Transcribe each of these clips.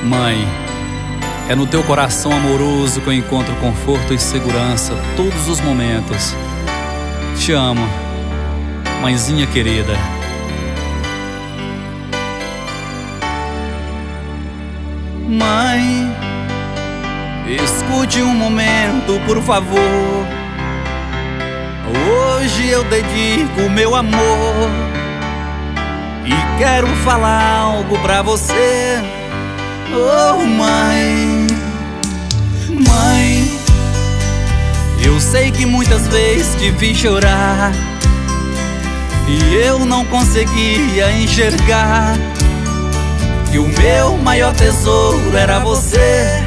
Mãe, é no teu coração amoroso que eu encontro conforto e segurança todos os momentos. Te amo, mãezinha querida. Mãe, escute um momento, por favor. Hoje eu dedico o meu amor e quero falar algo pra você. Oh, mãe, mãe, eu sei que muitas vezes te fiz chorar e eu não conseguia enxergar que o meu maior tesouro era você.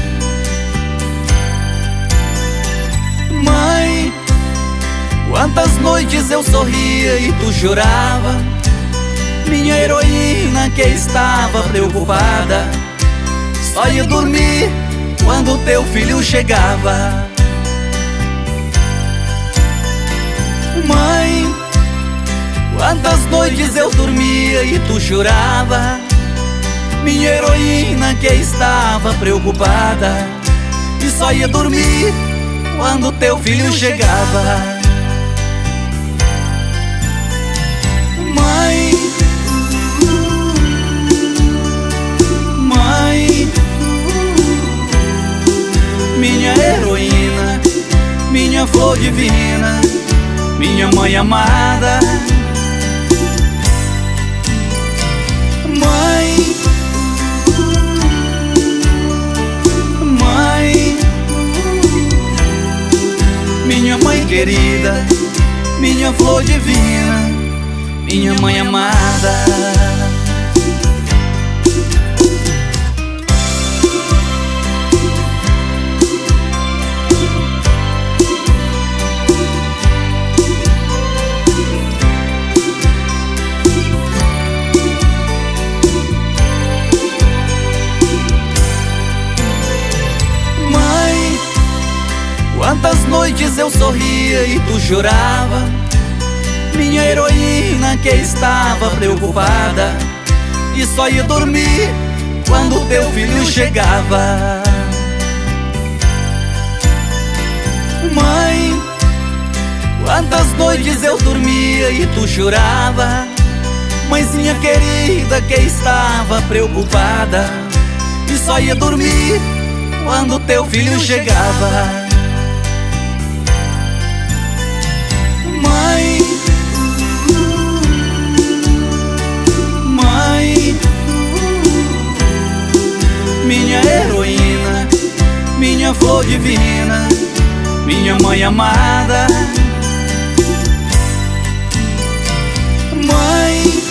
Mãe, quantas noites eu sorria e tu chorava, minha heroína que estava preocupada, só ia dormir quando teu filho chegava. Mãe, quantas noites eu dormia e tu chorava, minha heroína que estava preocupada, e só ia dormir quando teu filho chegava. Mãe, mãe, minha heroína, minha flor divina, minha mãe amada. Mãe, mãe, minha mãe querida, minha flor divina, minha mãe amada. Quantas noites eu sorria e tu chorava, minha heroína que estava preocupada, e só ia dormir quando teu filho chegava. Mãe, quantas noites eu dormia e tu chorava, mãezinha querida que estava preocupada, e só ia dormir quando teu filho chegava. Minha heroína, minha flor divina, minha mãe amada. Mãe,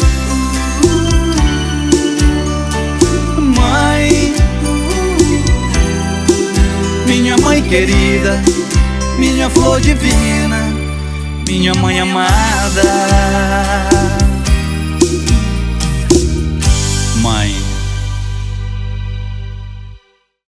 mãe, minha mãe querida, minha flor divina, minha mãe amada.